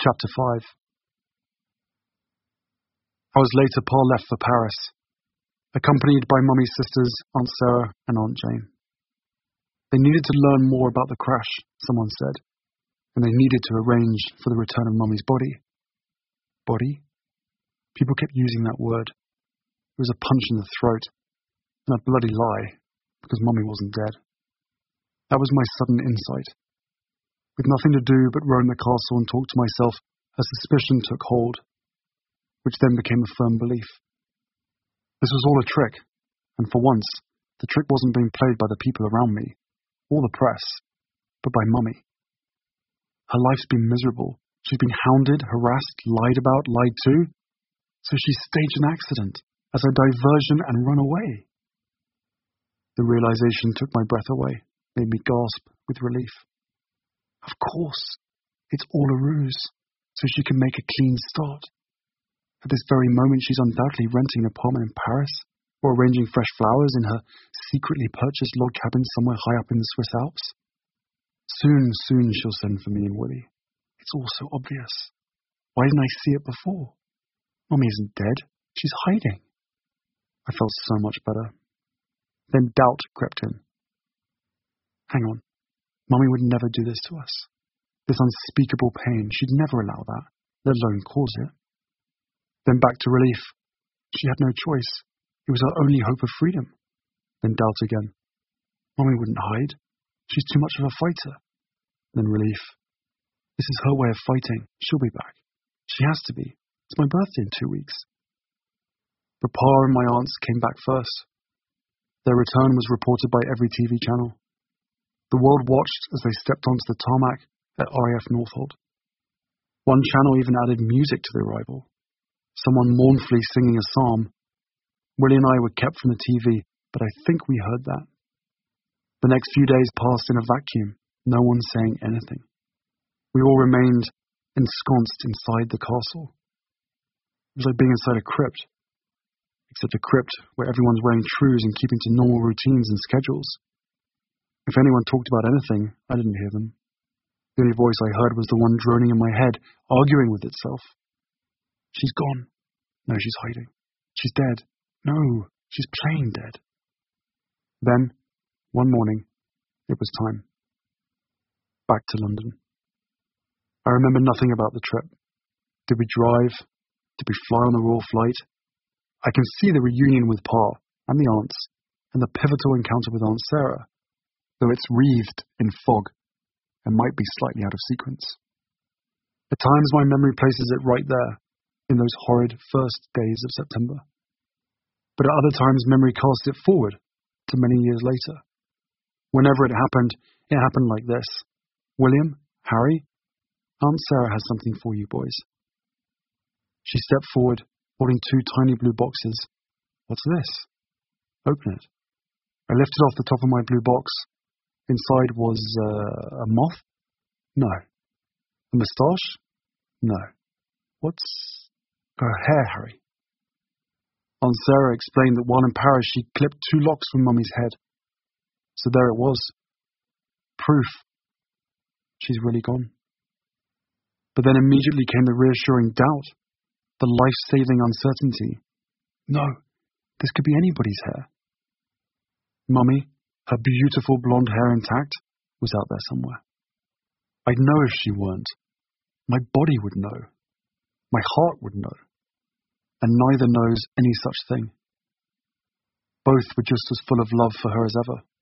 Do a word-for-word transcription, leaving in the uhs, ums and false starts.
Chapter five. Hours later, Pa left for Paris, accompanied by Mummy's sisters, Aunt Sarah and Aunt Jane. They needed to learn more about the crash, someone said, and they needed to arrange for the return of Mummy's body. Body? People kept using that word. It was a punch in the throat, and a bloody lie, because Mummy wasn't dead. That was my sudden insight. With nothing to do but roam the castle and talk to myself, a suspicion took hold, which then became a firm belief. This was all a trick, and for once, the trick wasn't being played by the people around me, or the press, but by Mummy. Her life's been miserable. She's been hounded, harassed, lied about, lied to, so she staged an accident as a diversion and run away. The realization took my breath away, made me gasp with relief. Of course, it's all a ruse, so she can make a clean start. At this very moment, she's undoubtedly renting an apartment in Paris, or arranging fresh flowers in her secretly purchased log cabin somewhere high up in the Swiss Alps. Soon, soon she'll send for me and Willie. It's all so obvious. Why didn't I see it before? Mummy isn't dead. She's hiding. I felt so much better. Then doubt crept in. Hang on. Mummy would never do this to us. This unspeakable pain, she'd never allow that, let alone cause it. Then back to relief. She had no choice. It was her only hope of freedom. Then doubt again. Mummy wouldn't hide. She's too much of a fighter. Then relief. This is her way of fighting. She'll be back. She has to be. It's my birthday in two weeks. But Pa and my aunts came back first. Their return was reported by every T V channel. The world watched as they stepped onto the tarmac at R A F Northolt. One channel even added music to the arrival. Someone mournfully singing a psalm. Willie and I were kept from the T V, but I think we heard that. The next few days passed in a vacuum, no one saying anything. We all remained ensconced inside the castle. It was like being inside a crypt, except a crypt where everyone's wearing trews and keeping to normal routines and schedules. If anyone talked about anything, I didn't hear them. The only voice I heard was the one droning in my head, arguing with itself. She's gone. No, she's hiding. She's dead. No, she's plain dead. Then, one morning, it was time. Back to London. I remember nothing about the trip. Did we drive? Did we fly on the Royal Flight? I can see the reunion with Pa and the aunts, and the pivotal encounter with Aunt Sarah, though it's wreathed in fog and might be slightly out of sequence. At times my memory places it right there, in those horrid first days of September. But at other times memory casts it forward to many years later. Whenever it happened, it happened like this. William, Harry, Aunt Sarah has something for you boys. She stepped forward, holding two tiny blue boxes. What's this? Open it. I lifted off the top of my blue box. Inside was uh, a moth? No. A moustache? No. What's... her hair, Harry? Aunt Sarah explained that while in Paris she clipped two locks from Mummy's head. So there it was. Proof. She's really gone. But then immediately came the reassuring doubt, the life-saving uncertainty. No, this could be anybody's hair. Mummy, her beautiful blonde hair intact, was out there somewhere. I'd know if she weren't. My body would know. My heart would know. And neither knows any such thing. Both were just as full of love for her as ever.